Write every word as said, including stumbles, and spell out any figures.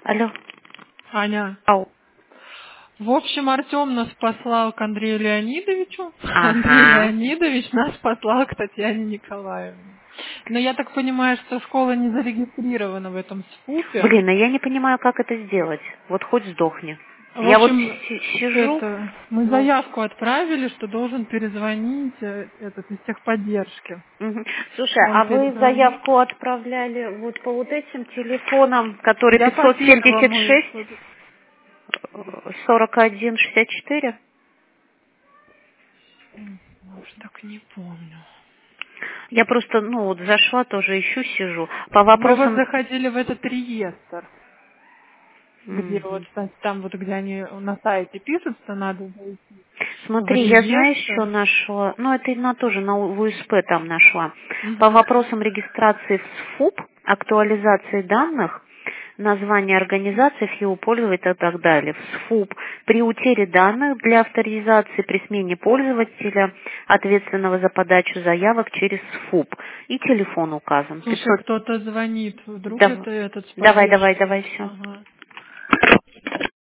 Алло. Аня. Ау. В общем, Артем нас послал к Андрею Леонидовичу. Ага. Андрей Леонидович нас послал к Татьяне Николаевне. Но я так понимаю, что школа не зарегистрирована в этом СФУПе. Блин, а я не понимаю, как это сделать. Вот хоть сдохни. В Я вот общем, си- сижу. это, мы Ну, заявку отправили, что должен перезвонить э, этот из техподдержки. мгм. Слушай, Он а вы перезвонит. заявку отправляли вот по вот этим телефонам, которые Я по пятьсот семьдесят первому, шесть э, сорок один шестьдесят четыре? уж так не помню. Я просто, ну, вот зашла, тоже ищу, сижу. По Мы вот вопросам... заходили в этот реестр, где вот Мгм. там там вот где они на сайте пишут, что надо зайти в Смотри, я знаешь, что реестр. нашла? Ну, это на тоже на У С П там нашла. По Мгм. вопросам регистрации в С Ф У П, актуализации данных, название организации, Ф И У пользователя и так далее. В С Ф У П при утере данных для авторизации при смене пользователя, ответственного за подачу заявок через С Ф У П. И телефон указан. Слушай, пятьсот. кто-то звонит. Вдруг Дав- это этот с Давай, давай, поддержки. давай, все. Ага.